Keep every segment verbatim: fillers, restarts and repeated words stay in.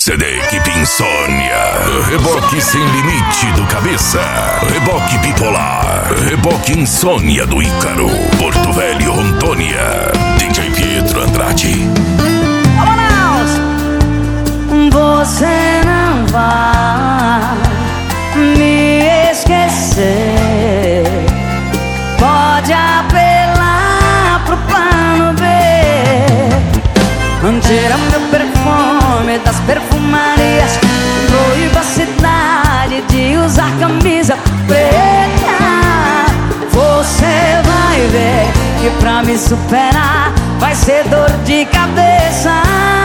C D Equipe Insônia, reboque sem limite do Cabeça, reboque bipolar, reboque Insônia do Ícaro, Porto Velho, Rondônia, D J Pietro Andrade. Vamos! Você não vai me esquecer. Pode apelar pro plano B. Tira meu perfume das perfumarias, proíba a cidade de usar camisa preta. Você vai ver que pra me superar vai ser dor de cabeça.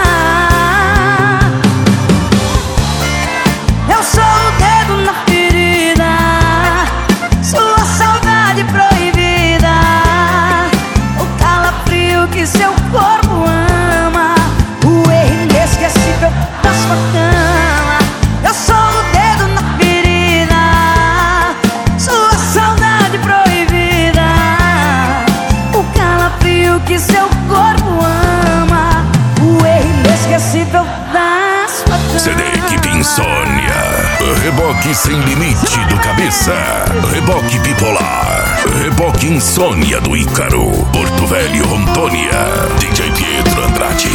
Eu sou o dedo na ferida, sua saudade proibida, o calafrio que seu corpo ama, o erro inesquecível da sua cama. Eu sou o dedo na ferida, sua saudade proibida, o calafrio que seu corpo ama, o erro inesquecível da sua cama. C D Equipe Insônia, reboque sem limite do Cabeça, reboque bipolar, reboque Insônia do Ícaro, Porto Velho, Rondônia, D J Pietro Andrade.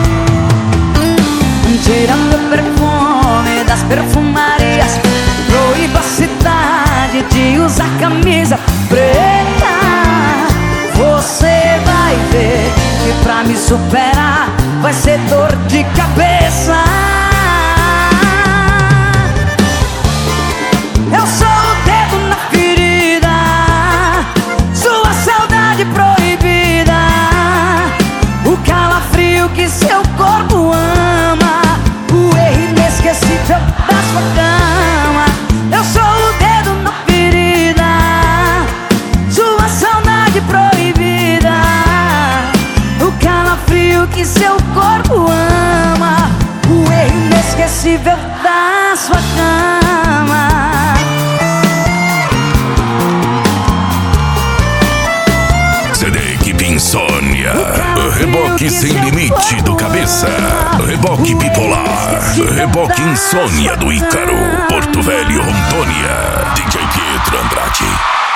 Tirando o perfume das perfumarias, proíba a cidade de usar camisa preta. Você vai ver que pra me superar vai ser dor de cabeça. Eu sou o dedo na ferida, sua saudade proibida, o calafrio que seu corpo ama, o erro inesquecível da sua cama. Eu sou o dedo na ferida, sua saudade proibida, o calafrio que seu corpo ama, o erro inesquecível da sua cama. C D Equipe Insônia, reboque sem limite do Cabeça, reboque bipolar, reboque Insônia do Ícaro, Porto Velho, Rondônia, D J Pietro Andrade.